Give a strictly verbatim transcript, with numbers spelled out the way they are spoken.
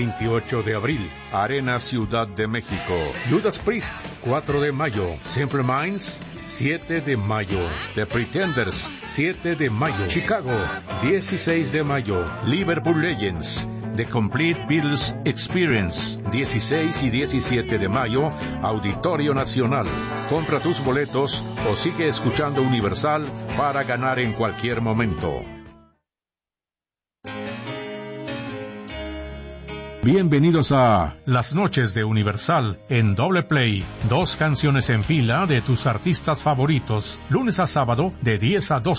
veintiocho de abril, Arena Ciudad de México. Judas Priest, cuatro de mayo. Simple Minds, siete de mayo. The Pretenders, siete de mayo. Chicago, dieciséis de mayo. Liverpool Legends, The Complete Beatles Experience, dieciséis y diecisiete de mayo, Auditorio Nacional. Compra tus boletos o sigue escuchando Universal para ganar en cualquier momento. Bienvenidos a Las Noches de Universal en Doble Play. Dos canciones en fila de tus artistas favoritos, lunes a sábado de diez a doce.